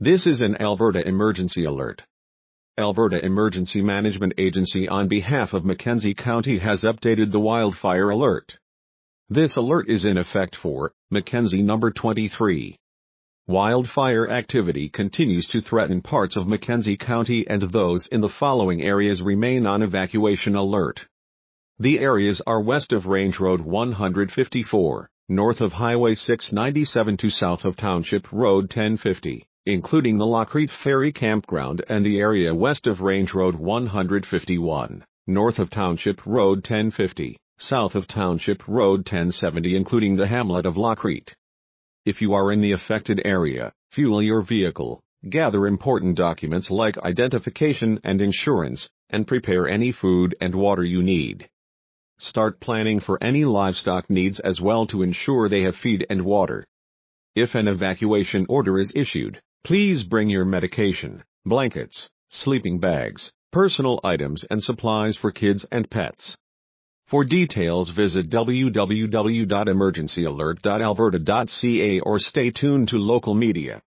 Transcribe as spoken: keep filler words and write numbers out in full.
This is an Alberta emergency alert. Alberta Emergency Management Agency on behalf of Mackenzie County has updated the wildfire alert. This alert is in effect for Mackenzie number twenty-three. Wildfire activity continues to threaten parts of Mackenzie County, and those in the following areas remain on evacuation alert. The areas are west of Range Road one fifty-four, north of Highway six ninety-seven to south of Township Road ten fifty, including the Lockreet Ferry Campground, and the area west of Range Road one fifty-one, north of Township Road ten fifty, south of Township Road ten seventy, including the hamlet of Lockreet. If you are in the affected area, fuel your vehicle, gather important documents like identification and insurance, and prepare any food and water you need. Start planning for any livestock needs as well to ensure they have feed and water. If an evacuation order is issued, please bring your medication, blankets, sleeping bags, personal items, and supplies for kids and pets. For details, visit w w w dot emergency alert dot alberta dot c a or stay tuned to local media.